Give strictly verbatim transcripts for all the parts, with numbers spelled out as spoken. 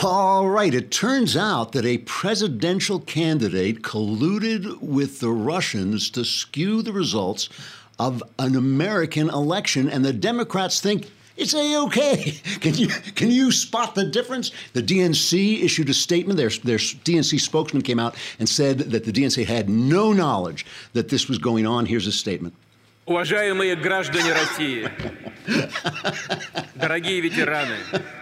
All right. It turns out that a presidential candidate colluded with the Russians to skew the results of an American election, and the Democrats think it's A-OK. Can you can you spot the difference? The D N C issued a statement. Their, their D N C spokesman came out and said that the D N C had no knowledge that this was going on. Here's his statement. Уважаемые граждане России, дорогие ветераны,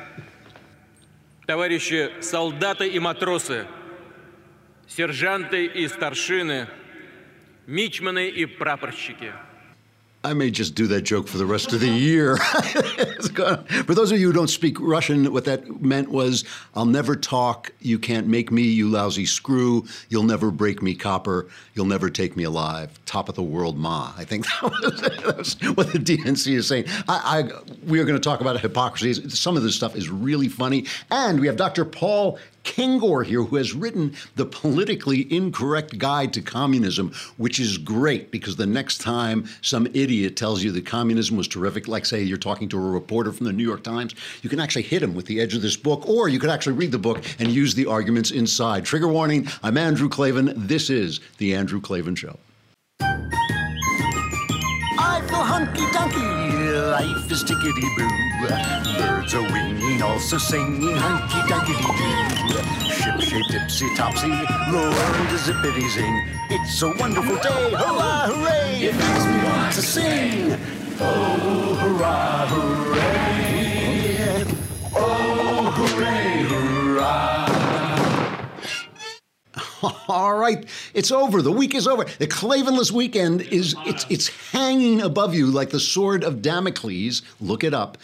товарищи солдаты и матросы, сержанты и старшины, мичманы и прапорщики. I may just do that joke for the rest of the year. For those of you who don't speak Russian, what that meant was, I'll never talk, you can't make me, you lousy screw, you'll never break me, copper, you'll never take me alive, top of the world, ma. I think that was, that was what the D N C is saying. I, I, we are going to talk about hypocrisy. Some of this stuff is really funny. And we have Doctor Paul Kengor here, who has written The Politically Incorrect Guide to Communism, which is great because the next time some idiot tells you that communism was terrific, like say you're talking to a reporter from the New York Times, you can actually hit him with the edge of this book, or you could actually read the book and use the arguments inside. Trigger warning, I'm Andrew Klavan. This is The Andrew Klavan Show. I feel hunky-dunky, life is tickety-boo. Birds are winging, also singing hunky-dunky-doo. Ship-shape, tipsy-topsy, the world is zippity-zing. It's a wonderful day, hurrah, hooray! It makes me want to sing. Oh, hurrah, hooray! Oh, hooray, hurrah! All right, it's over. The week is over. The Klavanless weekend is it's it's hanging above you like the sword of Damocles. Look it up.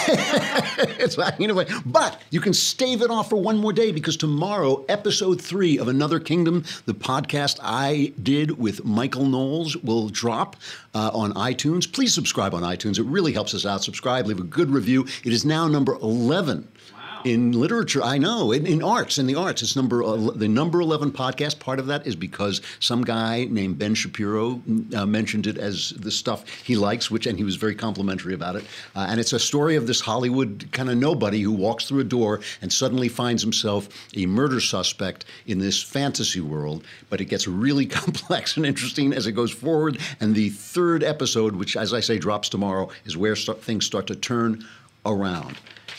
It's hanging away. But you can stave it off for one more day because tomorrow, episode three of Another Kingdom, the podcast I did with Michael Knowles, will drop uh, on iTunes. Please subscribe on iTunes. It really helps us out. Subscribe, leave a good review. It is now number eleven. In literature, I know. In, in arts, in the arts, it's number uh, the number eleven podcast. Part of that is because some guy named Ben Shapiro uh, mentioned it as the stuff he likes, which and he was very complimentary about it. Uh, and it's a story of this Hollywood kind of nobody who walks through a door and suddenly finds himself a murder suspect in this fantasy world. But it gets really complex and interesting as it goes forward. And the third episode, which, as I say, drops tomorrow, is where start, things start to turn around.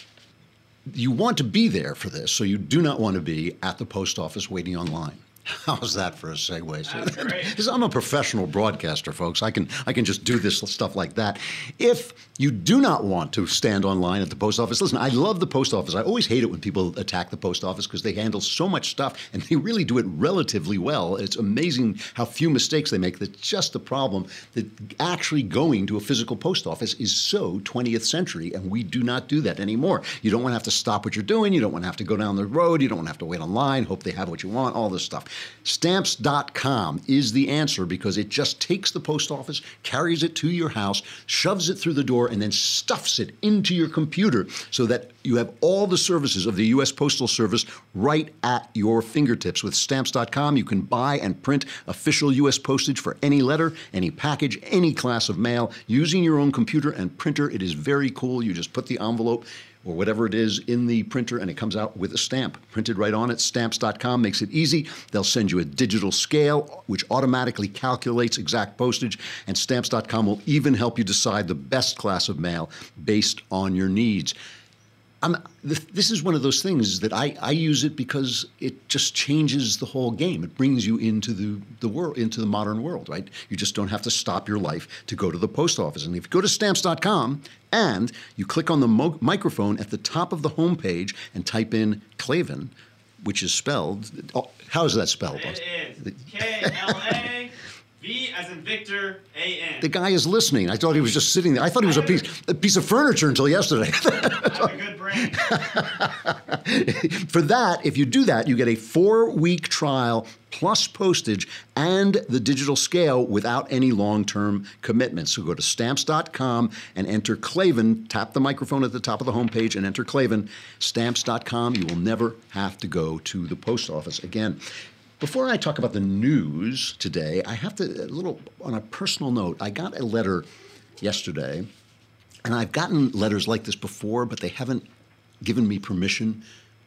You want to be there for this, so you do not want to be at the post office waiting online. How's that for a segue? That's great. I'm a professional broadcaster, folks. I can I can just do this stuff like that. If you do not want to stand online at the post office, listen, I love the post office. I always hate it when people attack the post office because they handle so much stuff and they really do it relatively well. It's amazing how few mistakes they make. That's just the problem that actually going to a physical post office is so twentieth century, and we do not do that anymore. You don't want to have to stop what you're doing. You don't want to have to go down the road. You don't want to have to wait online, hope they have what you want, all this stuff. Stamps dot com is the answer because it just takes the post office, carries it to your house, shoves it through the door, and then stuffs it into your computer so that you have all the services of the U S Postal Service right at your fingertips. With Stamps dot com, you can buy and print official U S postage for any letter, any package, any class of mail using your own computer and printer. It is very cool. You just put the envelope or whatever it is in the printer, and it comes out with a stamp printed right on it. Stamps dot com makes it easy. They'll send you a digital scale, which automatically calculates exact postage, and Stamps dot com will even help you decide the best class of mail based on your needs. I'm, this is one of those things that I, I use it because it just changes the whole game. It brings you into the, the world, into the modern world, right? You just don't have to stop your life to go to the post office. And if you go to Stamps dot com and you click on the mo- microphone at the top of the homepage and type in Klavan, which is spelled, oh, how is that spelled? It is K L A V as in Victor, A N. The guy is listening. I thought he was just sitting there. I thought he was a piece, a piece of furniture until yesterday. I have a good brain. For that, if you do that, you get a four-week trial plus postage and the digital scale without any long-term commitments. So go to Stamps dot com and enter Klavan. Tap the microphone at the top of the homepage and enter Klavan. Stamps dot com. You will never have to go to the post office again. Before I talk about the news today, I have to, a little, on a personal note, I got a letter yesterday, and I've gotten letters like this before, but they haven't given me permission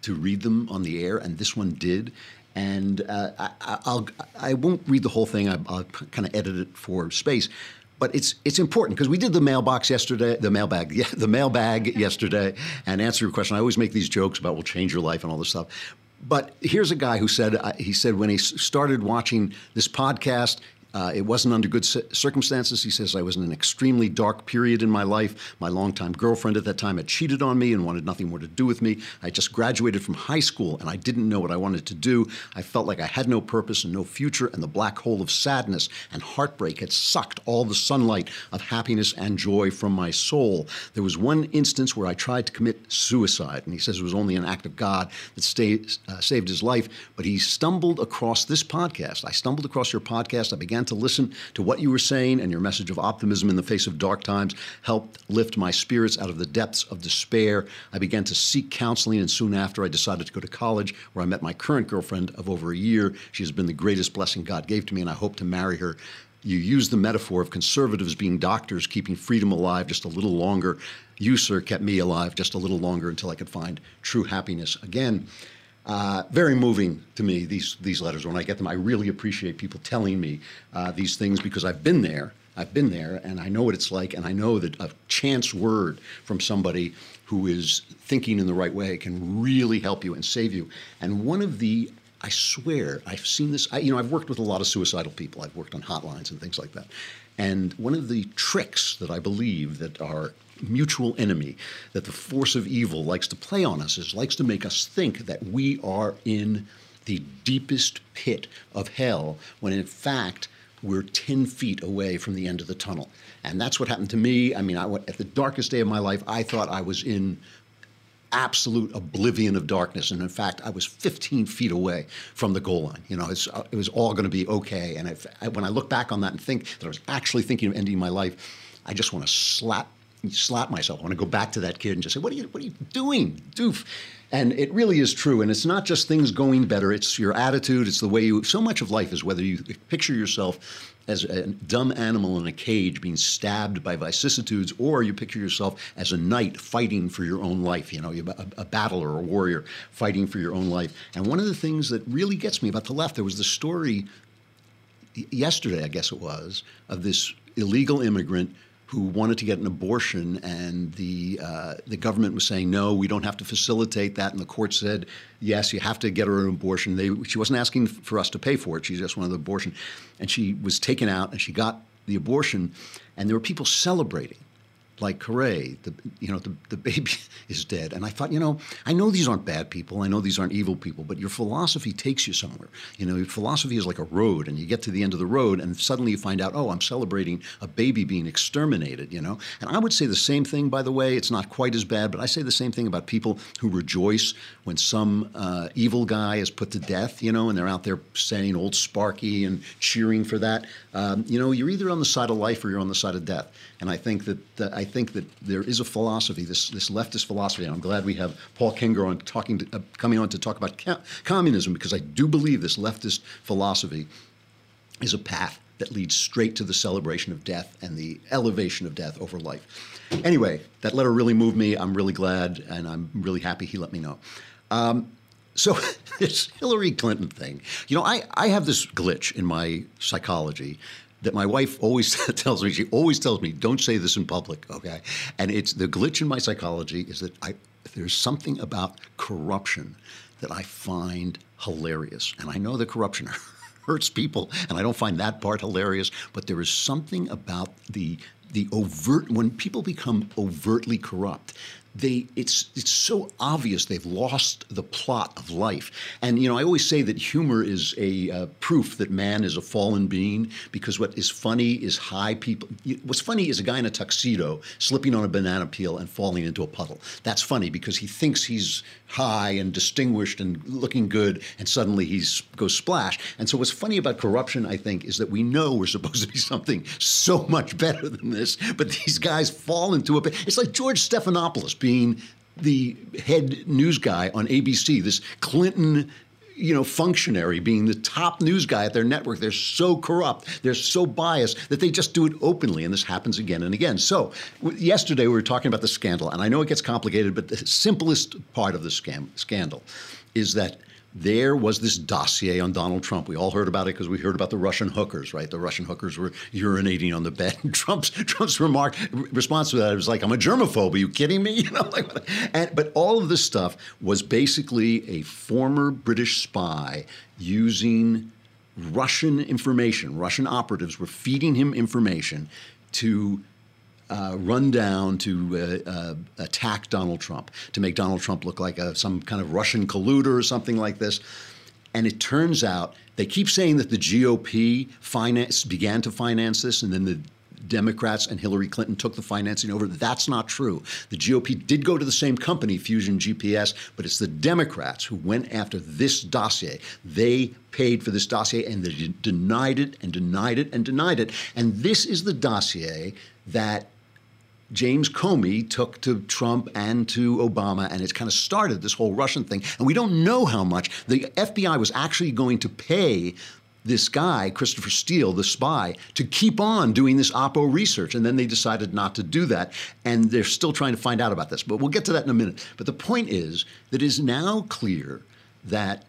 to read them on the air, and this one did. And uh, I, I'll, I won't read the whole thing. I, I'll kind of edit it for space. But it's it's important because we did the mailbox yesterday, the mailbag, yeah, the mailbag yesterday, and answer your question. I always make these jokes about will change your life and all this stuff. But here's a guy who said, uh, he said when he started watching this podcast, Uh, it wasn't under good circumstances. He says, I was in an extremely dark period in my life. My longtime girlfriend at that time had cheated on me and wanted nothing more to do with me. I just graduated from high school and I didn't know what I wanted to do. I felt like I had no purpose and no future, and the black hole of sadness and heartbreak had sucked all the sunlight of happiness and joy from my soul. There was one instance where I tried to commit suicide, and he says it was only an act of God that stayed, uh, saved his life. But he stumbled across this podcast. I stumbled across your podcast. I began to listen to what you were saying, and your message of optimism in the face of dark times helped lift my spirits out of the depths of despair. I began to seek counseling, and soon after I decided to go to college, where I met my current girlfriend of over a year. She has been the greatest blessing God gave to me, and I hope to marry her. You use the metaphor of conservatives being doctors, keeping freedom alive just a little longer. You, sir, kept me alive just a little longer until I could find true happiness again. Uh, very moving to me, these these letters. When I get them, I really appreciate people telling me uh, these things, because I've been there. I've been there, and I know what it's like, and I know that a chance word from somebody who is thinking in the right way can really help you and save you. And one of the, I swear, I've seen this, I, you know, I've worked with a lot of suicidal people. I've worked on hotlines and things like that. And one of the tricks that I believe that our mutual enemy, that the force of evil likes to play on us, is likes to make us think that we are in the deepest pit of hell, when in fact we're ten feet away from the end of the tunnel. And that's what happened to me. I mean, I, at the darkest day of my life, I thought I was in absolute oblivion of darkness. And in fact, I was fifteen feet away from the goal line. You know, it's, it was all going to be okay. And if, I, when I look back on that and think that I was actually thinking of ending my life, I just want to slap slap myself. I want to go back to that kid and just say, what are you, what are you doing, doof? And it really is true. And it's not just things going better. It's your attitude. It's the way you, so much of life is whether you picture yourself as a dumb animal in a cage being stabbed by vicissitudes, or you picture yourself as a knight fighting for your own life, you know, a, a battler or a warrior fighting for your own life. And one of the things that really gets me about the left, there was the story yesterday, I guess it was, of this illegal immigrant who wanted to get an abortion, and the uh, the government was saying, no, we don't have to facilitate that. And the court said, yes, you have to get her an abortion. They, she wasn't asking for us to pay for it. She just wanted the abortion. And she was taken out, and she got the abortion, and there were people celebrating. Like, hooray, the, you know, the, the baby is dead. And I thought, you know, I know these aren't bad people. I know these aren't evil people, but your philosophy takes you somewhere. You know, your philosophy is like a road, and you get to the end of the road, and suddenly you find out, oh, I'm celebrating a baby being exterminated, you know. And I would say the same thing, by the way. It's not quite as bad, but I say the same thing about people who rejoice when some uh, evil guy is put to death, you know, and they're out there saying old Sparky and cheering for that. Um, you know, you're either on the side of life or you're on the side of death. And I think that uh, I think that there is a philosophy, this this leftist philosophy, and I'm glad we have Paul Kenger on talking, to, uh, coming on to talk about ca- communism, because I do believe this leftist philosophy is a path that leads straight to the celebration of death and the elevation of death over life. Anyway, that letter really moved me. I'm really glad, and I'm really happy he let me know. Um, so this Hillary Clinton thing, you know, I, I have this glitch in my psychology that my wife always tells me. She always tells me, don't say this in public, okay? And it's the glitch in my psychology is that I there's something about corruption that I find hilarious. And I know that corruption hurts people, and I don't find that part hilarious, but there is something about the the overt, when people become overtly corrupt, they it's it's so obvious they've lost the plot of life. And, you know, I always say that humor is a uh, proof that man is a fallen being, because what is funny is high people. What's funny is a guy in a tuxedo slipping on a banana peel and falling into a puddle. That's funny because he thinks he's high and distinguished and looking good, and suddenly he goes splash. And so what's funny about corruption, I think, is that we know we're supposed to be something so much better than this, but these guys fall into it. It's like George Stephanopoulos being the head news guy on A B C, this Clinton you know, functionary being the top news guy at their network. They're so corrupt. They're so biased that they just do it openly. And this happens again and again. So w- yesterday we were talking about the scandal. And I know it gets complicated, but the simplest part of the scam- scandal is that there was this dossier on Donald Trump. We all heard about it because we heard about the Russian hookers, right? The Russian hookers were urinating on the bed. And Trump's Trump's remark response to that was like, "I'm a germaphobe. Are you kidding me?" You know, like, and but all of this stuff was basically a former British spy using Russian information. Russian operatives were feeding him information to Uh, run down to uh, uh, attack Donald Trump, to make Donald Trump look like a, some kind of Russian colluder or something like this. And it turns out they keep saying that the G O P finance, began to finance this, and then the Democrats and Hillary Clinton took the financing over. That's not true. The G O P did go to the same company, Fusion G P S, but it's the Democrats who went after this dossier. They paid for this dossier, and they de- denied it and denied it and denied it. And this is the dossier that James Comey took to Trump and to Obama, and it's kind of started this whole Russian thing. And we don't know how much. The F B I was actually going to pay this guy, Christopher Steele, the spy, to keep on doing this Oppo research. And then they decided not to do that. And they're still trying to find out about this. But we'll get to that in a minute. But the point is that it is now clear that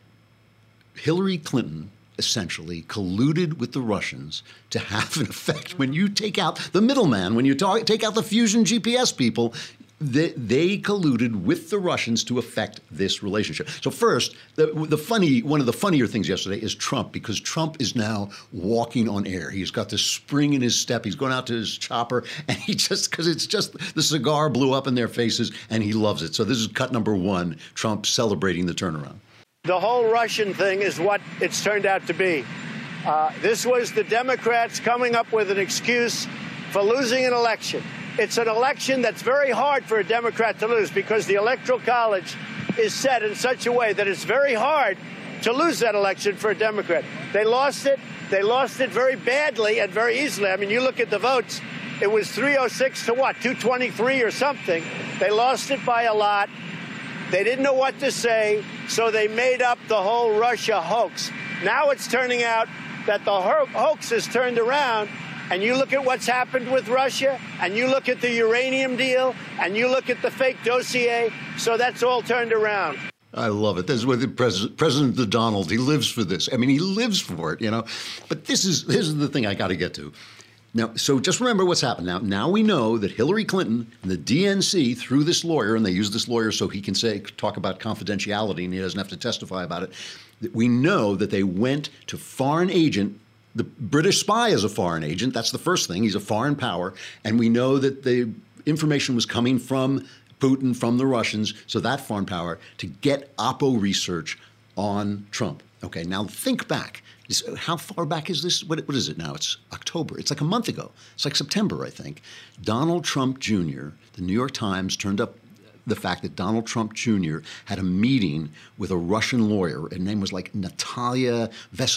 Hillary Clinton essentially colluded with the Russians to have an effect. When you take out the middleman, when you talk, take out the Fusion G P S people, they, they colluded with the Russians to affect this relationship. So first, the, the funny, one of the funnier things yesterday is Trump, because Trump is now walking on air. He's got this spring in his step. He's going out to his chopper, and he just, because it's just, the cigar blew up in their faces, and he loves it. So this is cut number one, Trump celebrating the turnaround. The whole Russian thing is what it's turned out to be. Uh, this was the Democrats coming up with an excuse for losing an election. It's an election that's very hard for a Democrat to lose because the Electoral College is set in such a way that it's very hard to lose that election for a Democrat. They lost it. They lost it very badly and very easily. I mean, you look at the votes. It was three oh six to what, two twenty-three or something. They lost it by a lot. They didn't know what to say, so they made up the whole Russia hoax. Now it's turning out that the ho- hoax is turned around, and you look at what's happened with Russia, and you look at the uranium deal, and you look at the fake dossier, so that's all turned around. I love it. This is what the President, President Donald, he lives for this. I mean, he lives for it, you know. But this is, this is the thing I got to get to. Now, so just remember what's happened. Now, now we know that Hillary Clinton and the D N C, through this lawyer, and they use this lawyer so he can say, talk about confidentiality and he doesn't have to testify about it. We know that they went to foreign agent. The British spy is a foreign agent. That's the first thing. He's a foreign power. And we know that the information was coming from Putin, from the Russians, so that foreign power, to get Oppo research on Trump. Okay, now think back. How far back is this? What, what is it now? It's October. It's like a month ago. It's like September, I think. Donald Trump Junior, the New York Times turned up the fact that Donald Trump Junior had a meeting with a Russian lawyer. Her name was like Natalia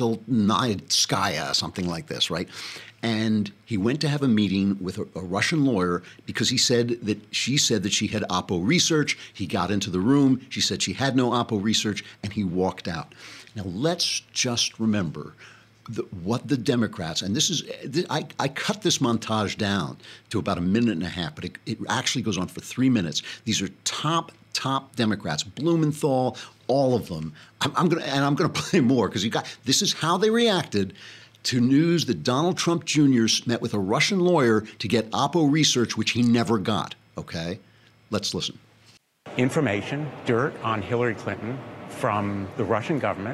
Veselnitskaya, something like this, right? And he went to have a meeting with a, a Russian lawyer because he said that she said that she had Oppo research. He got into the room. She said she had no Oppo research, and he walked out. Now, let's just remember the, what the Democrats, and this is, I, I cut this montage down to about a minute and a half, but it, it actually goes on for three minutes. These are top, top Democrats, Blumenthal, all of them. I'm, I'm going to, and I'm going to play more because you got, this is how they reacted to news that Donald Trump Junior met with a Russian lawyer to get Oppo research, which he never got. Okay? Let's listen. Information, dirt on Hillary Clinton from the Russian government,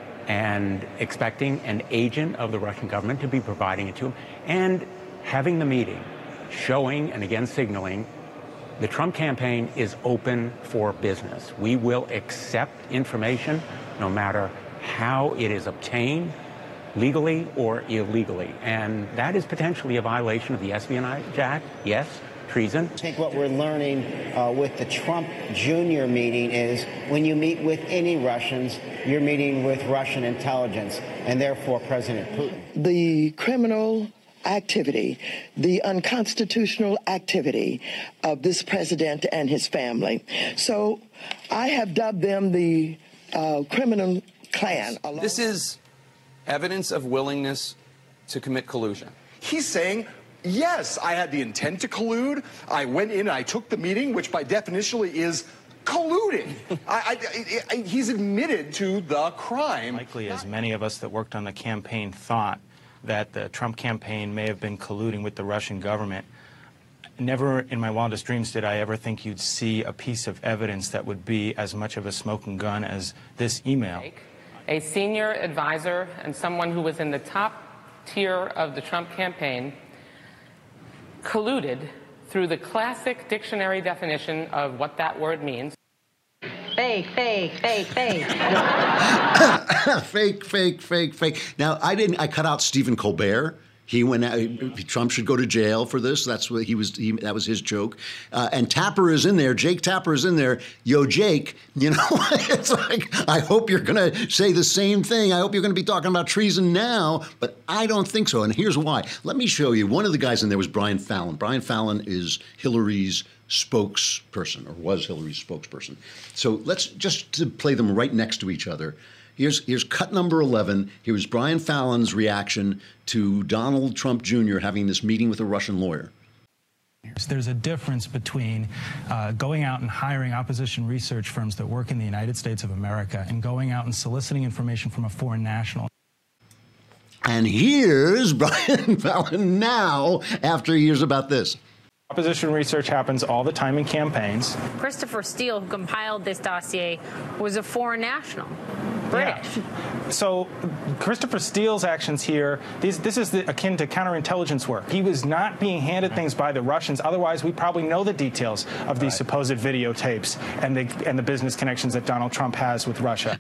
and expecting an agent of the Russian government to be providing it to him, and having the meeting, showing and again signaling the Trump campaign is open for business. We will accept information no matter how it is obtained, legally or illegally. And that is potentially a violation of the Espionage Act, yes. Treason. I think what we're learning uh, with the Trump Junior meeting is when you meet with any Russians, you're meeting with Russian intelligence and therefore President Putin. The criminal activity, the unconstitutional activity of this president and his family. So I have dubbed them the uh, criminal Klan. This is evidence of willingness to commit collusion. He's saying, yes, I had the intent to collude. I went in and I took the meeting, which by definition is colluding. I, I, I, he's admitted to the crime. Likely, as many of us that worked on the campaign thought that the Trump campaign may have been colluding with the Russian government, never in my wildest dreams did I ever think you'd see a piece of evidence that would be as much of a smoking gun as this email. A senior advisor and someone who was in the top tier of the Trump campaign colluded through the classic dictionary definition of what that word means. Fake, fake, fake, fake. Fake, fake, fake, fake. Now, I didn't, I cut out Stephen Colbert. He went out, Trump should go to jail for this. That's what he was, he, that was his joke. Uh, and Tapper is in there. Jake Tapper is in there. Yo, Jake, you know, it's like, I hope you're going to say the same thing. I hope you're going to be talking about treason now, but I don't think so. And here's why. Let me show you. One of the guys in there was Brian Fallon. Brian Fallon is Hillary's spokesperson, or was Hillary's spokesperson. So let's just to play them right next to each other. Here's, here's cut number eleven. Here's Brian Fallon's reaction to Donald Trump Junior having this meeting with a Russian lawyer. There's a difference between uh, going out and hiring opposition research firms that work in the United States of America and going out and soliciting information from a foreign national. And here's Brian Fallon now after he hears about this. Opposition research happens all the time in campaigns. Christopher Steele, who compiled this dossier, was a foreign national, British. Yeah. So Christopher Steele's actions here, these, this is the, akin to counterintelligence work. He was not being handed things by the Russians. Otherwise, we probably know the details of these right. supposed videotapes and the, and the business connections that Donald Trump has with Russia.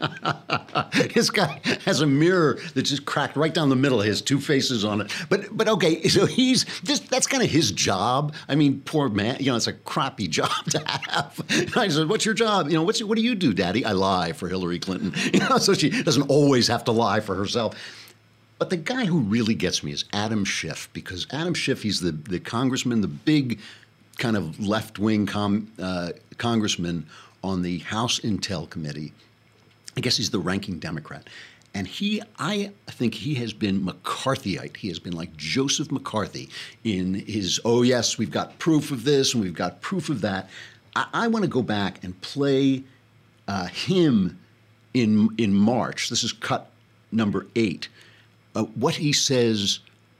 This guy has a mirror that's just cracked right down the middle. He has two faces on it. But, but okay, so he's just, that's kind of his job. I mean, poor man, you know, it's a crappy job to have. I said, what's your job? You know, what's, what do you do, Daddy? I lie for Hillary Clinton. You know, so she doesn't always have to lie for herself. But the guy who really gets me is Adam Schiff, because Adam Schiff, he's the, the congressman, the big kind of left-wing com, uh, congressman on the House Intel Committee. I guess he's the ranking Democrat. And he, I think he has been McCarthyite. He has been like Joseph McCarthy in his, oh, yes, we've got proof of this and we've got proof of that. I, I want to go back and play uh, him in, in March. This is cut number eight. Uh, what he says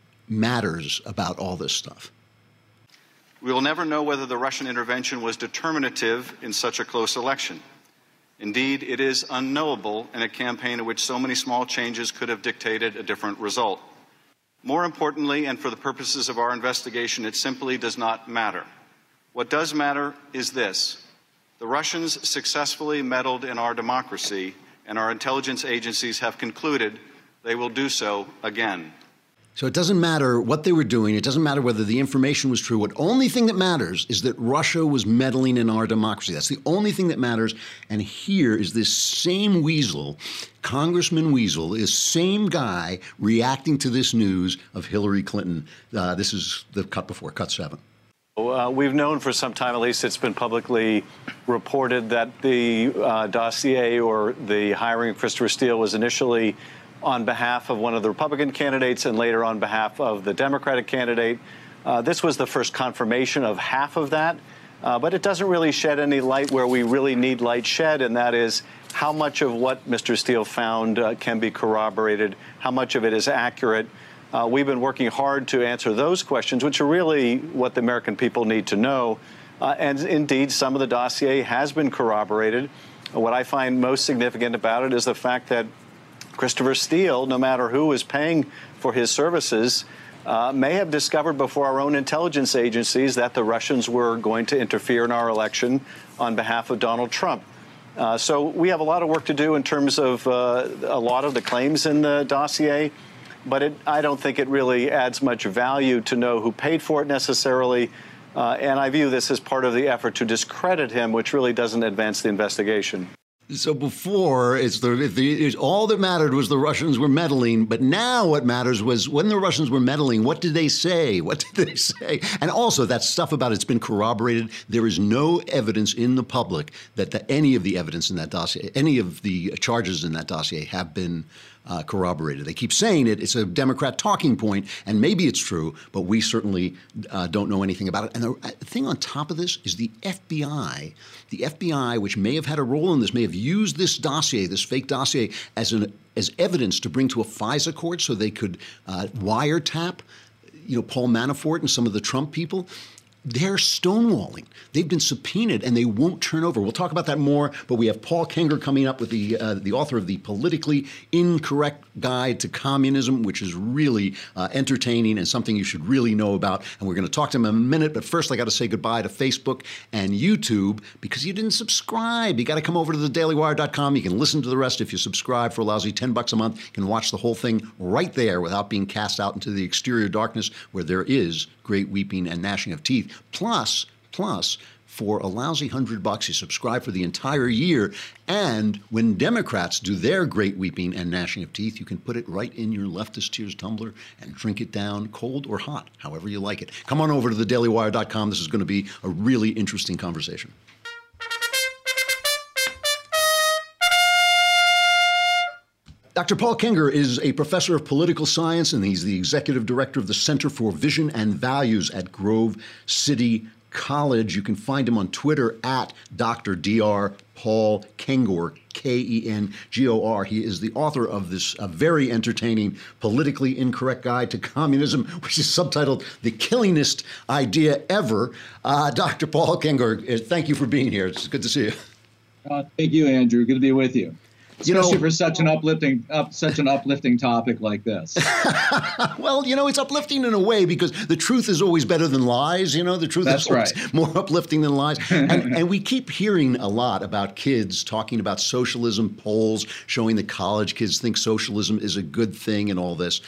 matters about all this stuff. We will never know whether the Russian intervention was determinative in such a close election. Indeed, it is unknowable in a campaign in which so many small changes could have dictated a different result. More importantly, and for the purposes of our investigation, it simply does not matter. What does matter is this. The Russians successfully meddled in our democracy, and our intelligence agencies have concluded they will do so again. So it doesn't matter what they were doing. It doesn't matter whether the information was true. What only thing that matters is that Russia was meddling in our democracy. That's the only thing that matters. And here is this same weasel, Congressman Weasel, this same guy reacting to this news of Hillary Clinton. Uh, this is the cut before, cut seven. Uh, we've known for some time, at least it's been publicly reported, that the uh, dossier or the hiring of Christopher Steele was initially on behalf of one of the Republican candidates and later on behalf of the Democratic candidate. Uh, this was the first confirmation of half of that, uh, but it doesn't really shed any light where we really need light shed, and that is how much of what Mister Steele found uh, can be corroborated, how much of it is accurate. Uh, we've been working hard to answer those questions, which are really what the American people need to know. Uh, and indeed, some of the dossier has been corroborated. What I find most significant about it is the fact that Christopher Steele, no matter who is paying for his services, uh, may have discovered before our own intelligence agencies that the Russians were going to interfere in our election on behalf of Donald Trump. Uh, so we have a lot of work to do in terms of uh, a lot of the claims in the dossier, but it, I don't think it really adds much value to know who paid for it necessarily. Uh, and I view this as part of the effort to discredit him, which really doesn't advance the investigation. So before, it's the, the it's, all that mattered was the Russians were meddling, but now what matters was when the Russians were meddling, what did they say? What did they say? And also that stuff about it's been corroborated. There is no evidence in the public that the, any of the evidence in that dossier, any of the charges in that dossier have been Uh, corroborated. They keep saying it. It's a Democrat talking point, and maybe it's true, but we certainly uh, don't know anything about it. And the thing on top of this is the F B I, the F B I, which may have had a role in this, may have used this dossier, this fake dossier, as an as evidence to bring to a FISA court so they could uh, wiretap, you know, Paul Manafort and some of the Trump people. They're stonewalling. They've been subpoenaed, and they won't turn over. We'll talk about that more, but we have Paul Kenger coming up with the uh, the author of the Politically Incorrect Guide to Communism, which is really uh, entertaining and something you should really know about. And we're going to talk to him in a minute, but first I got to say goodbye to Facebook and YouTube because you didn't subscribe. You got to come over to the daily wire dot com. You can listen to the rest if you subscribe for a lousy ten bucks a month. You can watch the whole thing right there without being cast out into the exterior darkness where there is great weeping and gnashing of teeth. Plus, plus, for a lousy hundred bucks, you subscribe for the entire year. And when Democrats do their great weeping and gnashing of teeth, you can put it right in your leftist tears tumbler and drink it down cold or hot, however you like it. Come on over to the daily wire dot com. This is going to be a really interesting conversation. Doctor Paul Kenger is a professor of political science, and he's the executive director of the Center for Vision and Values at Grove City College. You can find him on Twitter at Doctor Doctor Paul Kengor, K E N G O R. He is the author of this uh, very entertaining Politically Incorrect Guide to Communism, which is subtitled The Killingest Idea Ever. Uh, Doctor Paul Kengor, thank you for being here. It's good to see you. Uh, thank you, Andrew. Good to be with you. Especially you know, for such an uplifting, up, such an uplifting topic like this. Well, you know, it's uplifting in a way because the truth is always better than lies. You know, the truth That's is always right. more uplifting than lies. And, and we keep hearing a lot about kids talking about socialism, polls showing that college kids think socialism is a good thing and all this.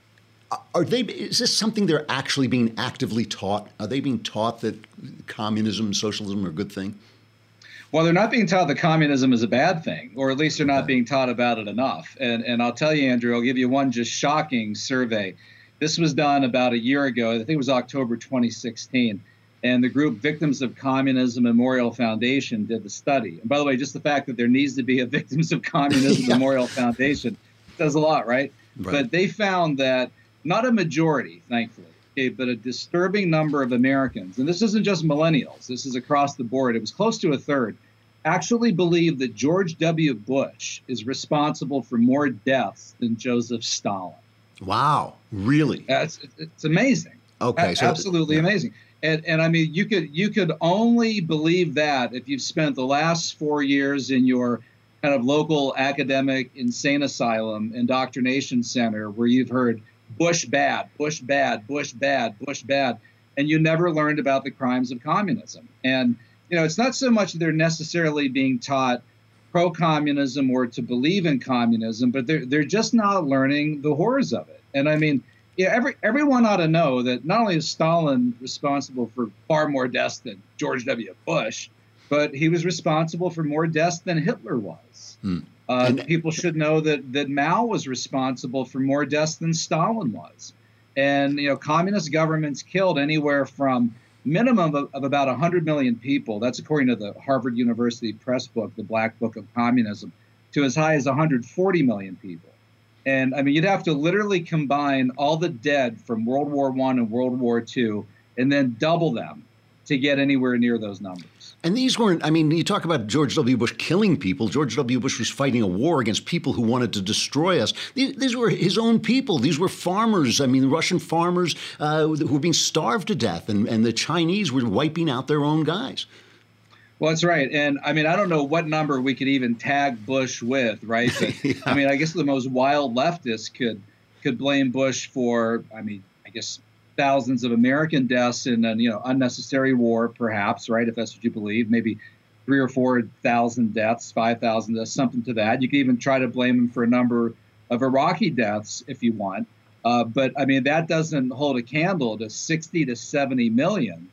Are they? Is this something they're actually being actively taught? Are they being taught that communism, socialism are a good thing? Well, they're not being taught that communism is a bad thing, or at least they're not being taught about it enough. And and I'll tell you, Andrew, I'll give you one just shocking survey. This was done about a year ago. I think it was October twenty sixteen. And the group Victims of Communism Memorial Foundation did the study. And by the way, just the fact that there needs to be a Victims of Communism yeah. Memorial Foundation does a lot, right? right? But they found that not a majority, thankfully, okay, but a disturbing number of Americans, and this isn't just millennials, this is across the board, it was close to a third, actually believe that George W. Bush is responsible for more deaths than Joseph Stalin. Wow, really? Uh, it's, it's amazing. Okay, a- so absolutely yeah. amazing. And and I mean, you could you could only believe that if you've spent the last four years in your kind of local academic insane asylum indoctrination center where you've heard Bush bad, Bush bad, Bush bad, Bush bad, and you never learned about the crimes of communism. And you know, it's not so much that they're necessarily being taught pro-communism or to believe in communism, but they're they're just not learning the horrors of it. And I mean, yeah, every everyone ought to know that not only is Stalin responsible for far more deaths than George W. Bush, but he was responsible for more deaths than Hitler was. Hmm. Uh, and people should know that that Mao was responsible for more deaths than Stalin was. And you know, communist governments killed anywhere from minimum of, of about one hundred million people, that's according to the Harvard University Press book, The Black Book of Communism, to as high as one hundred forty million people. And I mean, you'd have to literally combine all the dead from World War One and World War Two and then double them to get anywhere near those numbers. And these weren't, I mean, you talk about George W. Bush killing people. George W. Bush was fighting a war against people who wanted to destroy us. These, these were his own people. These were farmers. I mean, Russian farmers uh, who were being starved to death, and, and the Chinese were wiping out their own guys. Well, that's right. And I mean, I don't know what number we could even tag Bush with, right? But, yeah. I mean, I guess the most wild leftists could could blame Bush for, I mean, I guess thousands of American deaths in an, you know, unnecessary war, perhaps, right? If that's what you believe, maybe three or four thousand deaths, five thousand deaths, something to that. You could even try to blame him for a number of Iraqi deaths if you want. Uh, but I mean, that doesn't hold a candle to sixty to seventy million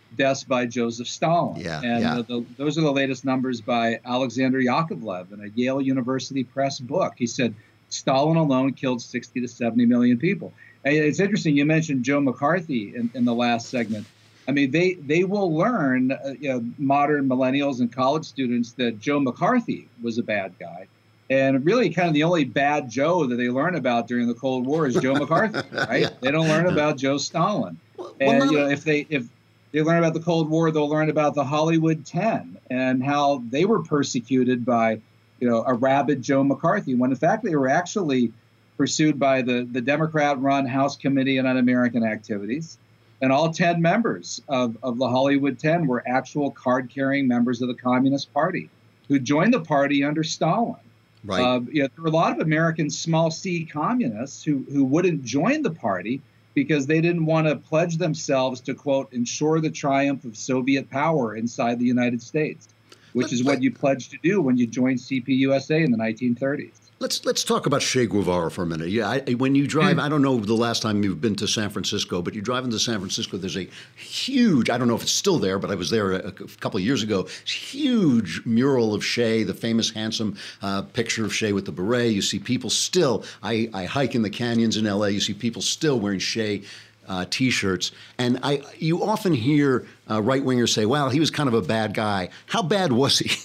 deaths by Joseph Stalin. Yeah, and yeah. uh, the, those are the latest numbers by Alexander Yakovlev in a Yale University Press book. He said Stalin alone killed sixty to seventy million people. And it's interesting, you mentioned Joe McCarthy in, in the last segment. I mean, they, they will learn, uh, you know, modern millennials and college students, that Joe McCarthy was a bad guy. And really kind of the only bad Joe that they learn about during the Cold War is Joe McCarthy, right? Yeah. They don't learn about Joe Stalin. Well, and, well, you know, if they if they learn about the Cold War, they'll learn about the Hollywood Ten and how they were persecuted by, you know, a rabid Joe McCarthy, when in fact they were actually pursued by the, the Democrat-run House Committee on Un-American Activities. And all ten members of, of the Hollywood Ten were actual card-carrying members of the Communist Party who joined the party under Stalin. Right. Uh, you know, there were a lot of American small C communists who, who wouldn't join the party because they didn't want to pledge themselves to, quote, ensure the triumph of Soviet power inside the United States, which but, is what you pledged to do when you joined C P U S A in the nineteen thirties. Let's let's talk about Che Guevara for a minute. Yeah, I, when you drive, I don't know the last time you've been to San Francisco, but you drive into San Francisco, there's a huge, I don't know if it's still there, but I was there a, a couple of years ago, huge mural of Che, the famous handsome uh, picture of Che with the beret. You see people still, I, I hike in the canyons in L A, you see people still wearing Che uh, T-shirts. And I, you often hear uh, right-wingers say, well, he was kind of a bad guy. How bad was he?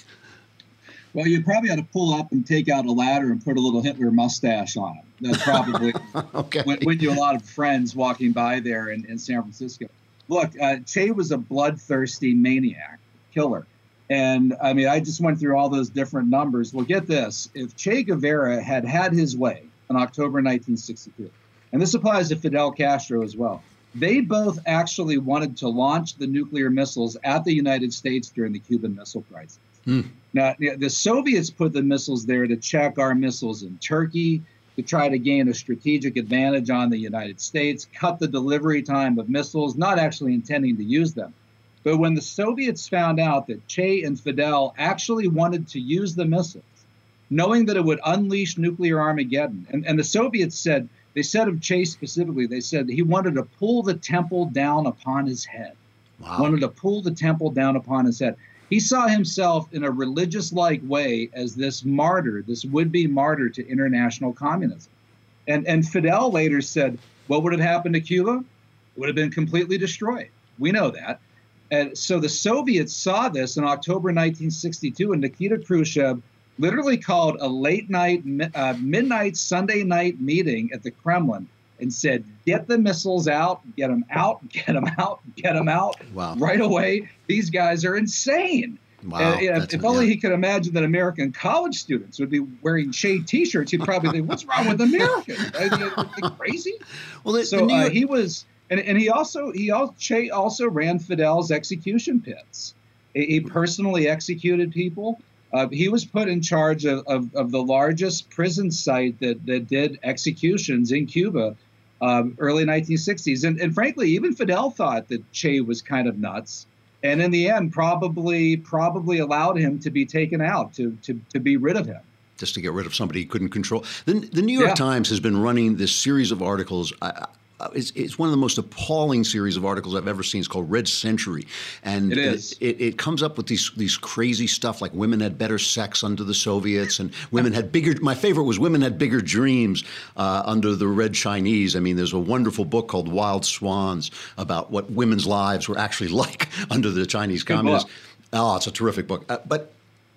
Well, you probably ought to pull up and take out a ladder and put a little Hitler mustache on him. That's probably okay. win, win you a lot of friends walking by there in, in San Francisco. Look, uh, Che was a bloodthirsty maniac, killer. And, I mean, I just went through all those different numbers. Well, get this. If Che Guevara had had his way in October nineteen sixty-two, and this applies to Fidel Castro as well, they both actually wanted to launch the nuclear missiles at the United States during the Cuban Missile Crisis. Hmm. Now, the Soviets put the missiles there to check our missiles in Turkey, to try to gain a strategic advantage on the United States, cut the delivery time of missiles, not actually intending to use them. But when the Soviets found out that Che and Fidel actually wanted to use the missiles, knowing that it would unleash nuclear Armageddon, and, and the Soviets said, they said of Che specifically, they said he wanted to pull the temple down upon his head. Wow. Wanted to pull the temple down upon his head. He saw himself in a religious-like way as this martyr, this would-be martyr to international communism. And, and Fidel later said, what would have happened to Cuba? It would have been completely destroyed. We know that. And so the Soviets saw this in October nineteen sixty-two, and Nikita Khrushchev literally called a late-night, uh, midnight Sunday night meeting at the Kremlin and said, get the missiles out, get them out, get them out, get them out wow. right away. These guys are insane. Wow. And, you know, if only yeah. he could imagine that American college students would be wearing Che T-shirts, he'd probably think, what's wrong with Americans? Are they, are they crazy? Well, the, so the New York- uh, he was, and, and he also, he also, Che also ran Fidel's execution pits. He, he personally executed people. Uh, he was put in charge of, of, of the largest prison site that, that did executions in Cuba, um, early nineteen sixties. And, and frankly, even Fidel thought that Che was kind of nuts. And in the end, probably probably allowed him to be taken out, to, to, to be rid of him. Just to get rid of somebody he couldn't control. The, the New York Yeah. Times has been running this series of articles. I, I, it's, it's one of the most appalling series of articles I've ever seen. It's called Red Century. And It is. It, it comes up with these these crazy stuff like women had better sex under the Soviets and women had bigger, my favorite was women had bigger dreams uh, under the Red Chinese. I mean, there's a wonderful book called Wild Swans about what women's lives were actually like under the Chinese Good communists. book. Oh, it's a terrific book. Uh, but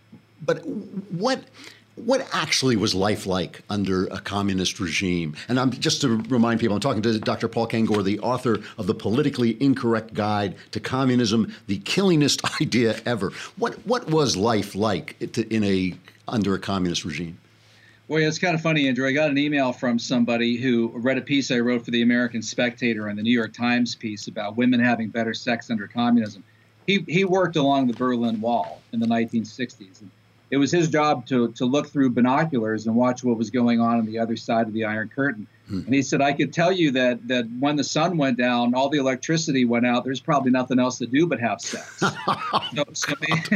but what... What actually was life like under a communist regime? And I'm just to remind people, I'm talking to Doctor Paul Kengor, the author of The Politically Incorrect Guide to Communism, the killingest idea ever. What what was life like in a under a communist regime? Well, it's kind of funny, Andrew. I got an email from somebody who read a piece I wrote for the American Spectator and the New York Times piece about women having better sex under communism. He he worked along the Berlin Wall in the nineteen sixties. And it was his job to to look through binoculars and watch what was going on on the other side of the Iron Curtain. Hmm. And he said, I could tell you that that when the sun went down, all the electricity went out. There's probably nothing else to do but have sex. so, so,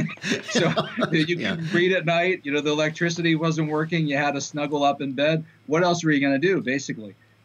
so you Yeah. could read at night. You know, the electricity wasn't working. You had to snuggle up in bed. What else were you going to do, basically?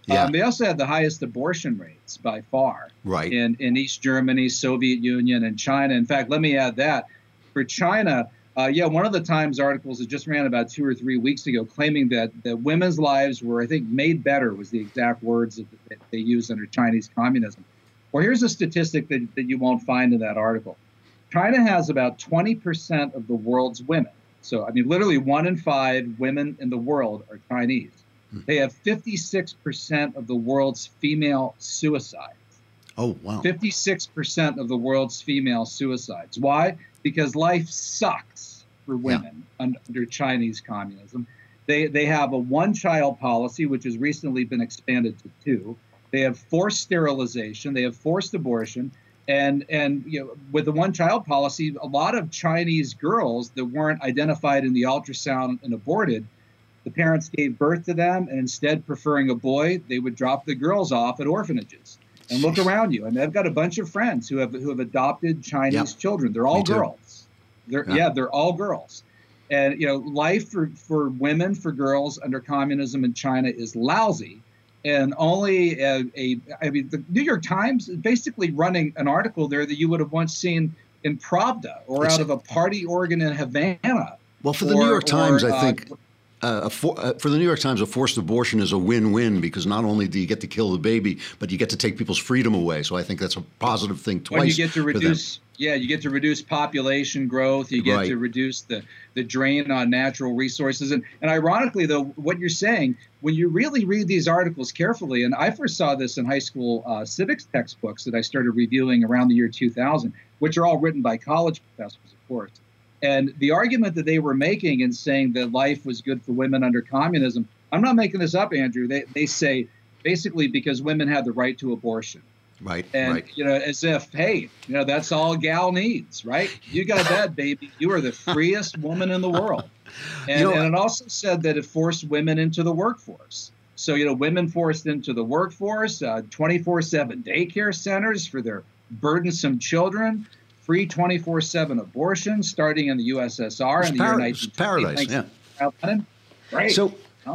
Yeah. Um, they also had the highest abortion rates by far. Right. In, in East Germany, Soviet Union, and China. In fact, let me add that for China, uh, yeah, one of the Times articles that just ran about two or three weeks ago claiming that, that women's lives were, I think, made better was the exact words that, that they used under Chinese communism. Well, here's a statistic that, that you won't find in that article. China has about twenty percent of the world's women. So, I mean, literally one in five women in the world are Chinese. They have fifty-six percent of the world's female suicides. Oh, wow. fifty-six percent of the world's female suicides. Why? Because life sucks for women yeah. under Chinese communism. They, they have a one-child policy, which has recently been expanded to two. They have forced sterilization. They have forced abortion. And, and you know, with the one-child policy, a lot of Chinese girls that weren't identified in the ultrasound and aborted, the parents gave birth to them, and instead preferring a boy, they would drop the girls off at orphanages. And look around you. And I've got a bunch of friends who have who have adopted Chinese yep. children. They're all girls. They're, yeah. yeah, they're all girls. And, you know, life for, for women, for girls under communism in China is lousy. And only a, a, I mean, the New York Times is basically running an article there that you would have once seen in Pravda or it's, out of a party organ in Havana. Well, for the or, New York Times, or, I think... Uh, Uh, a for, uh, for the New York Times, a forced abortion is a win-win because not only do you get to kill the baby, but you get to take people's freedom away. So I think that's a positive thing twice. Well, you get to reduce, yeah, you get to reduce population growth. You get right. to reduce the the drain on natural resources. And and ironically, though, what you're saying, when you really read these articles carefully, and I first saw this in high school uh, civics textbooks that I started reviewing around the year two thousand, which are all written by college professors, of course. And the argument that they were making in saying that life was good for women under communism, I'm not making this up, Andrew. They they say basically because women had the right to abortion. Right, and, right. you know, as if, hey, you know, that's all a gal needs, right? You got that, baby. You are the freest woman in the world. And, you know, and it also said that it forced women into the workforce. So, you know, women forced into the workforce, uh, twenty-four seven daycare centers for their burdensome children, free twenty-four seven abortion starting in the U S S R in the year nineteen twenty. Paradise, yeah. Great. So,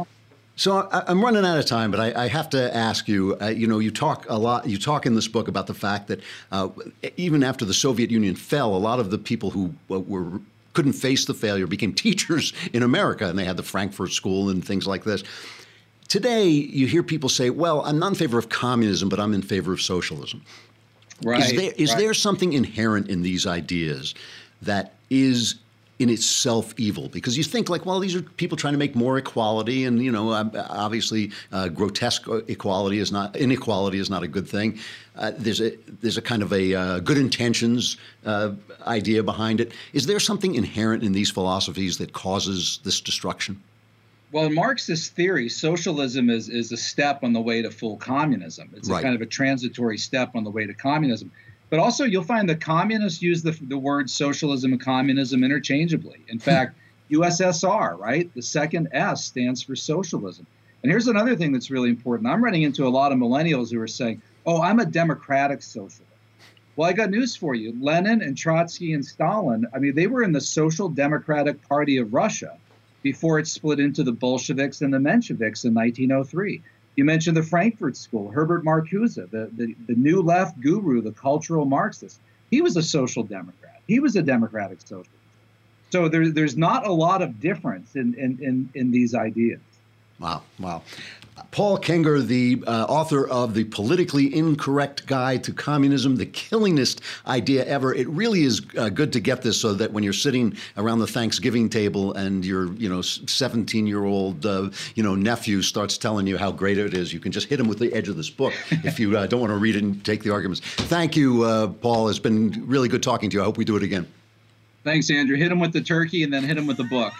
so I, I'm running out of time, but I, I have to ask you. Uh, you know, you talk a lot. You talk in this book about the fact that uh, even after the Soviet Union fell, a lot of the people who uh, were couldn't face the failure became teachers in America, and they had the Frankfurt School and things like this. Today, you hear people say, "Well, I'm not in favor of communism, but I'm in favor of socialism." Right. Is there, is right. there something inherent in these ideas that is in itself evil? Because you think like, well, these are people trying to make more equality, and you know, obviously, uh, grotesque equality is not inequality is not a good thing. Uh, there's a there's a kind of a uh, good intentions uh, idea behind it. Is there something inherent in these philosophies that causes this destruction? Well, in Marxist theory, socialism is, is a step on the way to full communism. It's right. a kind of a transitory step on the way to communism. But also, you'll find that communists use the, the word socialism and communism interchangeably. In fact, U S S R, right? The second S stands for socialism. And here's another thing that's really important. I'm running into a lot of millennials who are saying, oh, I'm a democratic socialist. Well, I got news for you. Lenin and Trotsky and Stalin, I mean, they were in the Social Democratic Party of Russia before it split into the Bolsheviks and the Mensheviks in nineteen oh three. You mentioned the Frankfurt School, Herbert Marcuse, the, the, the new left guru, the cultural Marxist. He was a social democrat. He was a democratic socialist. So there, there's not a lot of difference in, in, in, in these ideas. Wow, wow. Paul Kenger, the uh, author of The Politically Incorrect Guide to Communism, the killingest idea ever. It really is uh, good to get this so that when you're sitting around the Thanksgiving table and your, you know, seventeen-year-old, uh, you know, nephew starts telling you how great it is, you can just hit him with the edge of this book if you uh, don't want to read it and take the arguments. Thank you, uh, Paul. It's been really good talking to you. I hope we do it again. Thanks, Andrew. Hit him with the turkey and then hit him with the book.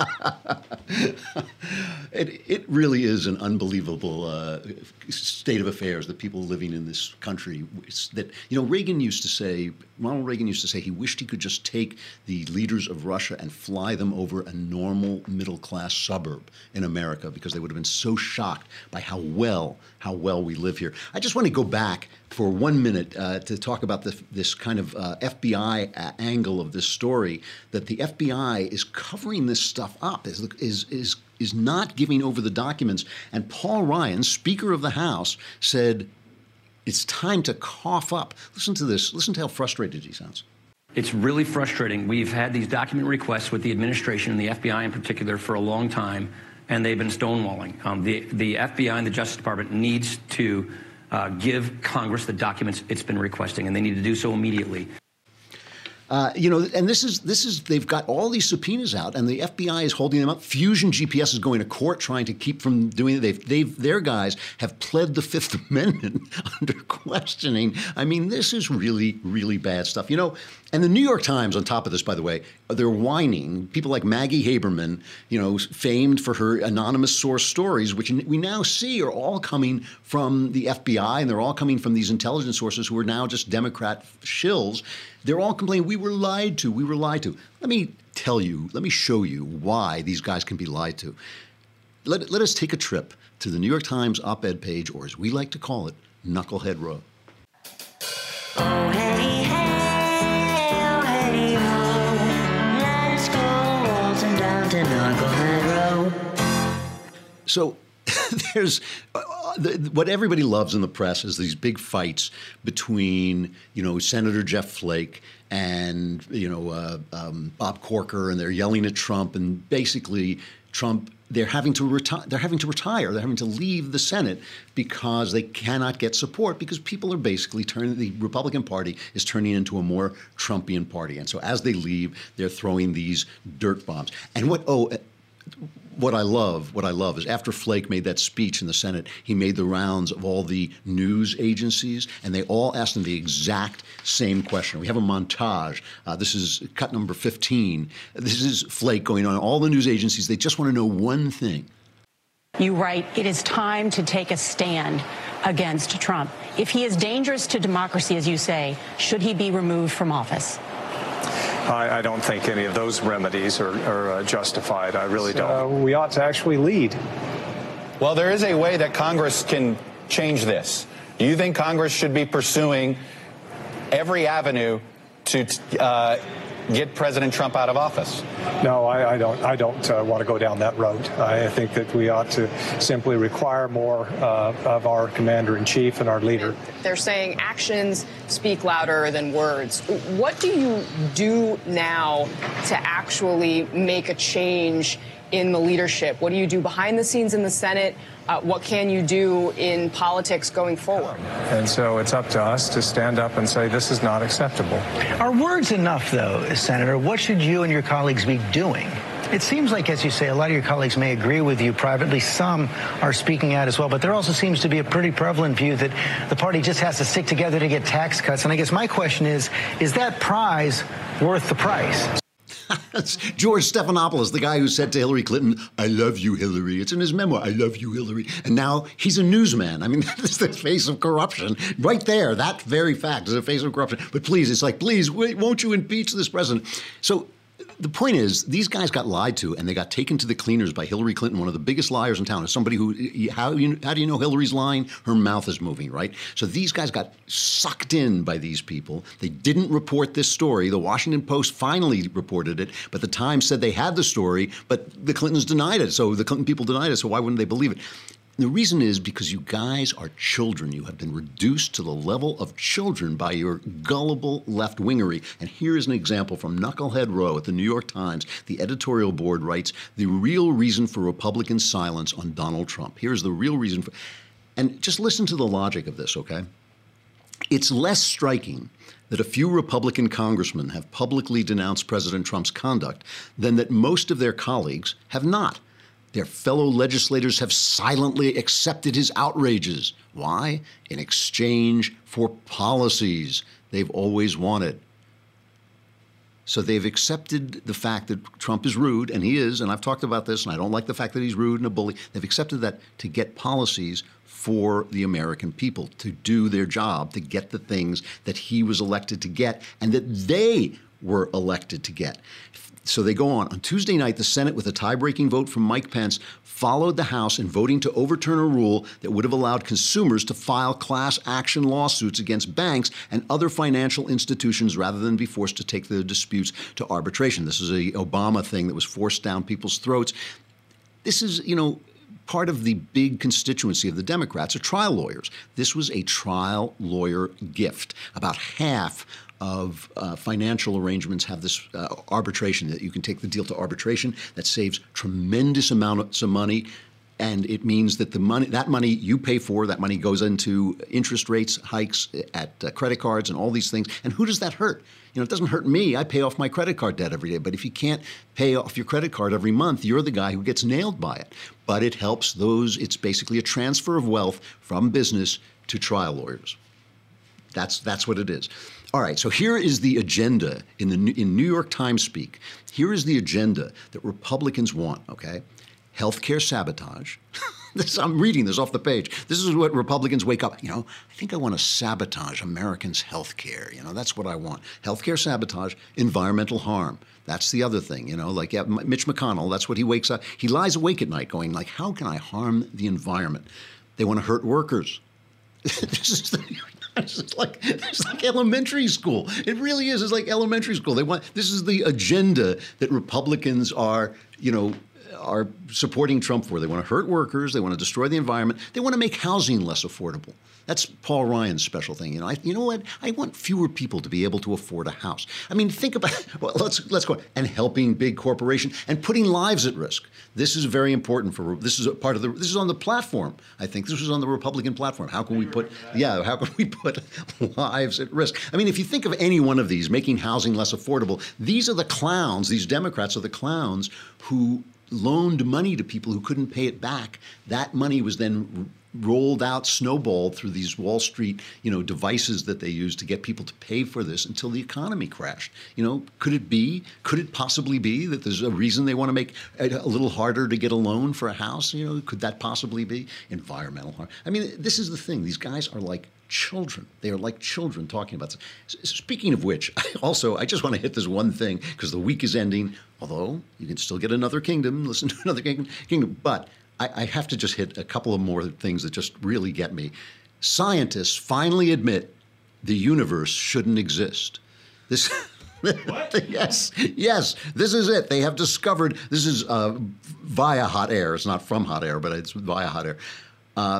it, it really is an unbelievable uh, state of affairs, the people living in this country. It's that, you know, Reagan used to say, Ronald Reagan used to say he wished he could just take the leaders of Russia and fly them over a normal middle-class suburb in America because they would have been so shocked by how well, how well we live here. I just want to go back for one minute uh, to talk about the, this kind of uh, F B I angle of this story. story that the F B I is covering this stuff up, is is is is not giving over the documents. And Paul Ryan, Speaker of the House, said it's time to cough up. Listen to this. Listen to how frustrated he sounds. It's really frustrating. We've had these document requests with the administration and the F B I in particular for a long time, and they've been stonewalling. Um, the, the F B I and the Justice Department needs to uh, give Congress the documents it's been requesting, and they need to do so immediately. Uh, you know, and this is this is they've got all these subpoenas out, and the F B I is holding them up. Fusion G P S is going to court trying to keep from doing it. They've, they've their guys have pled the Fifth Amendment under questioning. I mean, this is really, really bad stuff. You know, and the New York Times, on top of this, by the way, they're whining. People like Maggie Haberman, you know, famed for her anonymous source stories, which we now see are all coming from the F B I, and they're all coming from these intelligence sources who are now just Democrat shills. They're all complaining, we were lied to, we were lied to. Let me tell you, let me show you why these guys can be lied to. Let, let us take a trip to the New York Times op-ed page, or as we like to call it, Knucklehead Row. Oh, hey, hey, oh, hey, oh, let's go waltzing down to Knucklehead Row. So there's uh, the, what everybody loves in the press is these big fights between, you know, Senator Jeff Flake and, you know, uh, um, Bob Corker, and they're yelling at Trump, and basically Trump, they're having to retire. They're having to retire. They're having to leave the Senate because they cannot get support, because people are basically turning, the Republican Party is turning into a more Trumpian party. And so as they leave, they're throwing these dirt bombs. And what, oh, What I love, what I love is after Flake made that speech in the Senate, he made the rounds of all the news agencies, and they all asked him the exact same question. We have a montage. Uh, this is cut number fifteen. This is Flake going on all the news agencies. They just want to know one thing. You write, it is time to take a stand against Trump. If he is dangerous to democracy, as you say, should he be removed from office? I, I don't think any of those remedies are, are uh, justified. I really don't. Uh, we ought to actually lead. Well, there is a way that Congress can change this. Do you think Congress should be pursuing every avenue to uh, get President Trump out of office? No, I, I don't. I don't uh, want to go down that road. I think that we ought to simply require more uh, of our commander in chief and our leader. They're saying actions speak louder than words. What do you do now to actually make a change in the leadership? What do you do behind the scenes in the Senate? Uh, what can you do in politics going forward? And so it's up to us to stand up and say this is not acceptable. Are words enough, though, Senator? What should you and your colleagues be doing? It seems like, as you say, a lot of your colleagues may agree with you privately. Some are speaking out as well. But there also seems to be a pretty prevalent view that the party just has to stick together to get tax cuts. And I guess my question is, is that prize worth the price? That's George Stephanopoulos, the guy who said to Hillary Clinton, I love you, Hillary. It's in his memoir, I love you, Hillary. And now he's a newsman. I mean, that's the face of corruption. Right there, that very fact is the face of corruption. But please, it's like, please, wait, won't you impeach this president? So the point is, these guys got lied to, and they got taken to the cleaners by Hillary Clinton, one of the biggest liars in town. As somebody who, how, you, how do you know Hillary's lying? Her mouth is moving, right? So these guys got sucked in by these people. They didn't report this story. The Washington Post finally reported it, but the Times said they had the story, but the Clintons denied it. So the Clinton people denied it, so why wouldn't they believe it? The reason is because you guys are children. You have been reduced to the level of children by your gullible left-wingery. And here is an example from Knucklehead Row at the New York Times. The editorial board writes, the real reason for Republican silence on Donald Trump. Here's the real reason for... And just listen to the logic of this, okay? It's less striking that a few Republican congressmen have publicly denounced President Trump's conduct than that most of their colleagues have not. Their fellow legislators have silently accepted his outrages. Why? In exchange for policies they've always wanted. So they've accepted the fact that Trump is rude, and he is, and I've talked about this, and I don't like the fact that he's rude and a bully. They've accepted that to get policies for the American people, to do their job, to get the things that he was elected to get, and that they were elected to get. So they go on. On Tuesday night, the Senate, with a tie-breaking vote from Mike Pence, followed the House in voting to overturn a rule that would have allowed consumers to file class action lawsuits against banks and other financial institutions rather than be forced to take their disputes to arbitration. This is a Obama thing that was forced down people's throats. This is, you know, part of the big constituency of the Democrats are trial lawyers. This was a trial lawyer gift. About half of uh, financial arrangements have this uh, arbitration, that you can take the deal to arbitration. That saves tremendous amounts of money. And it means that the money, that money you pay for, that money goes into interest rates, hikes at uh, credit cards and all these things. And who does that hurt? You know, it doesn't hurt me. I pay off my credit card debt every day. But if you can't pay off your credit card every month, you're the guy who gets nailed by it. But it helps those. It's basically a transfer of wealth from business to trial lawyers. That's that's what it is. All right, so here is the agenda in the in New York Times speak. Here is the agenda that Republicans want, okay? Healthcare sabotage. This, I'm reading this off the page. This is what Republicans wake up. You know, I think I want to sabotage Americans' health care. You know, that's what I want. Healthcare sabotage, environmental harm. That's the other thing, you know, like yeah, Mitch McConnell, that's what he wakes up. He lies awake at night going like, how can I harm the environment? They want to hurt workers. This is the, it's like it's like elementary school. It really is. It's like elementary school. They want this is the agenda that Republicans are, you know, are supporting Trump for. They want to hurt workers. They want to destroy the environment. They want to make housing less affordable. That's Paul Ryan's special thing. You know, I, you know what? I want fewer people to be able to afford a house. I mean, think about well, let's let's go and helping big corporations and putting lives at risk. This is very important for. This is a part of the. This is on the platform. I think this was on the Republican platform. How can we put? Yeah, how can we put lives at risk? I mean, if you think of any one of these, making housing less affordable, these are the clowns. These Democrats are the clowns who loaned money to people who couldn't pay it back. That money was then rolled out, snowballed through these Wall Street, you know, devices that they used to get people to pay for this until the economy crashed. You know, could it be, could it possibly be that there's a reason they want to make it a little harder to get a loan for a house? You know, could that possibly be environmental harm? I mean, this is the thing. These guys are like children. They are like children talking about this. Speaking of which, I also, I just want to hit this one thing because the week is ending, although you can still get another kingdom, listen to another kingdom, kingdom. But I, I have to just hit a couple of more things that just really get me. Scientists finally admit the universe shouldn't exist. This, what? yes, yes, this is it. They have discovered, this is uh, via hot air. It's not from hot air, but it's via hot air. Uh,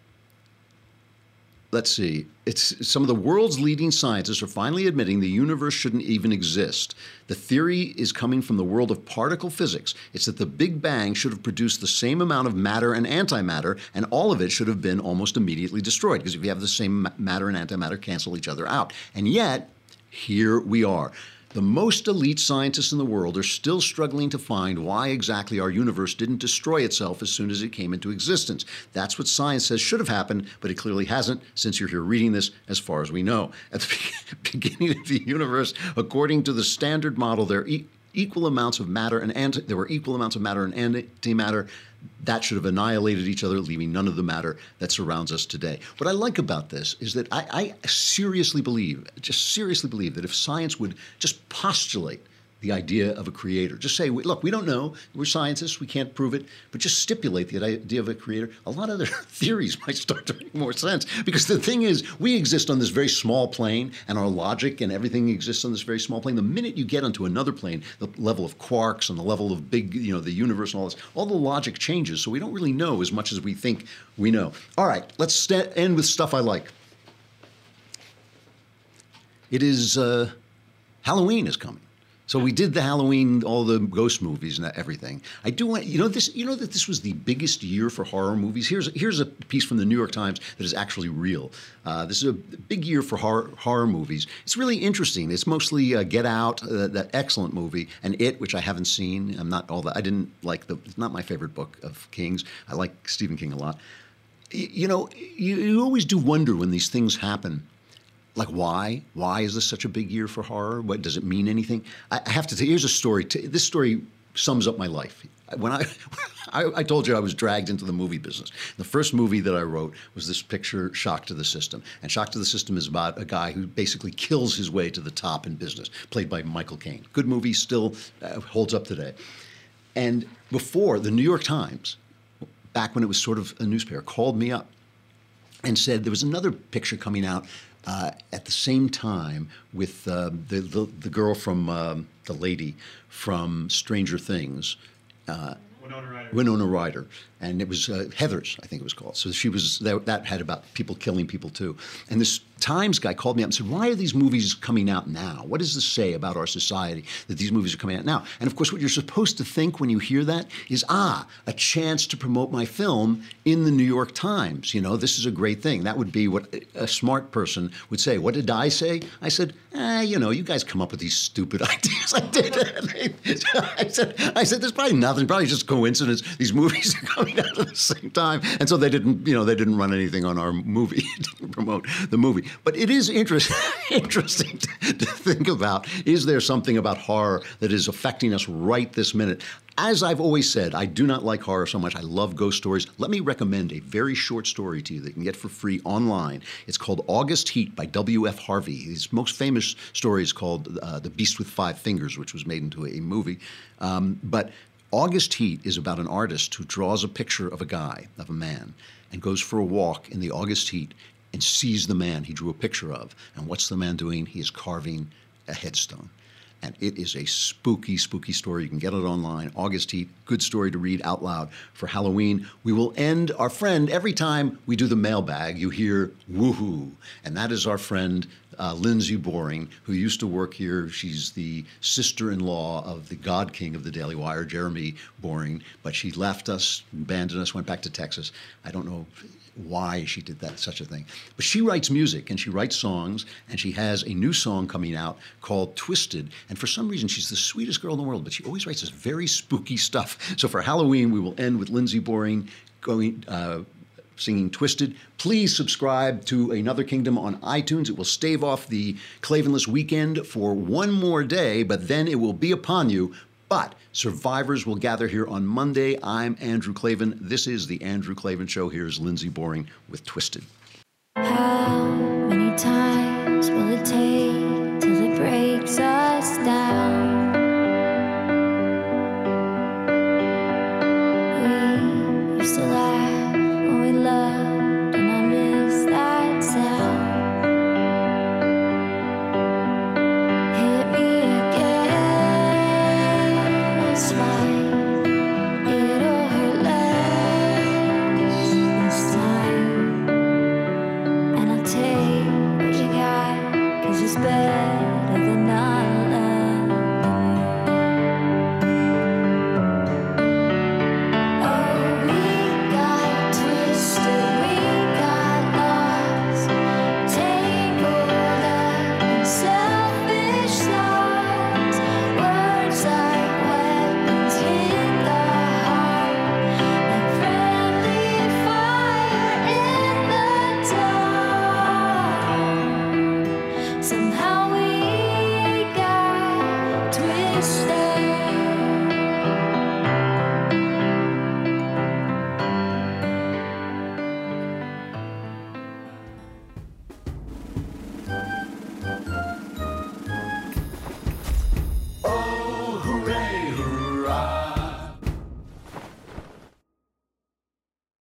Let's see. It's some of the world's leading scientists are finally admitting the universe shouldn't even exist. The theory is coming from the world of particle physics. It's that the Big Bang should have produced the same amount of matter and antimatter, and all of it should have been almost immediately destroyed, because if you have the same matter and antimatter, cancel each other out. And yet, here we are. The most elite scientists in the world are still struggling to find why exactly our universe didn't destroy itself as soon as it came into existence. That's what science says should have happened, but it clearly hasn't, since you're here reading this, as far as we know. At the beginning of the universe, according to the standard model, there are e- equal amounts of matter and anti- there were equal amounts of matter and antimatter. That should have annihilated each other, leaving none of the matter that surrounds us today. What I like about this is that I, I seriously believe, just seriously believe, that if science would just postulate the idea of a creator, just say, look, we don't know, we're scientists, we can't prove it, but just stipulate the idea of a creator, a lot of their theories might start to make more sense. Because the thing is, we exist on this very small plane, and our logic and everything exists on this very small plane. The minute you get onto another plane, the level of quarks and the level of big, you know, the universe and all this, all the logic changes, so we don't really know as much as we think we know. All right, let's st- end with stuff I like. It is, uh, Halloween is coming. So we did the Halloween, all the ghost movies and everything. I do want, you know, this, you know that this was the biggest year for horror movies. Here's here's a piece from the New York Times that is actually real. Uh, this is a big year for horror, horror movies. It's really interesting. It's mostly uh, Get Out, uh, that excellent movie, and It, which I haven't seen. I'm not all that. I didn't like the. It's not my favorite book of King's. I like Stephen King a lot. You, you know, you, you always do wonder when these things happen. Like, why? Why is this such a big year for horror? What does it mean anything? I have to tell you, here's a story. This story sums up my life. When I, I, I told you I was dragged into the movie business. The first movie that I wrote was this picture, Shock to the System. And Shock to the System is about a guy who basically kills his way to the top in business, played by Michael Caine. Good movie, still uh, holds up today. And before, the New York Times, back when it was sort of a newspaper, called me up and said there was another picture coming out uh, at the same time with uh, the, the the girl from um, the lady from Stranger Things. Uh, Winona Ryder. Winona Ryder. And it was uh, Heathers, I think it was called. So she was, that, that had about people killing people too. And this Times guy called me up and said, why are these movies coming out now? What does this say about our society that these movies are coming out now? And of course, what you're supposed to think when you hear that is, ah, a chance to promote my film in the New York Times. You know, this is a great thing. That would be what a smart person would say. What did I say? I said, eh, you know, you guys come up with these stupid ideas. I did. I said, I said, there's probably nothing, probably just coincidence. These movies are coming out at the same time. And so they didn't, you know, they didn't run anything on our movie, didn't promote the movie. But it is interest, interesting to, to think about, is there something about horror that is affecting us right this minute? As I've always said, I do not like horror so much. I love ghost stories. Let me recommend a very short story to you that you can get for free online. It's called August Heat by W F Harvey. His most famous story is called uh, The Beast with Five Fingers, which was made into a movie. Um, but August Heat is about an artist who draws a picture of a guy, of a man, and goes for a walk in the August heat and sees the man he drew a picture of. And what's the man doing? He is carving a headstone. And it is a spooky, spooky story. You can get it online. August Heat, good story to read out loud for Halloween. We will end our friend, every time we do the mailbag, you hear woohoo. And that is our friend, uh, Lindsay Boring, who used to work here. She's the sister-in-law of the God King of the Daily Wire, Jeremy Boring. But she left us, abandoned us, went back to Texas. I don't know why she did that, such a thing. But she writes music and she writes songs, and she has a new song coming out called Twisted. And for some reason, she's the sweetest girl in the world, but she always writes this very spooky stuff. So for Halloween, we will end with Lindsay Boring going, uh, singing Twisted. Please subscribe to Another Kingdom on iTunes. It will stave off the Klavanless weekend for one more day, but then it will be upon you. But survivors will gather here on Monday. I'm Andrew Klavan. This is The Andrew Klavan Show. Here's Lindsay Boring with Twisted. How many times will it take till it breaks us down? We used to laugh.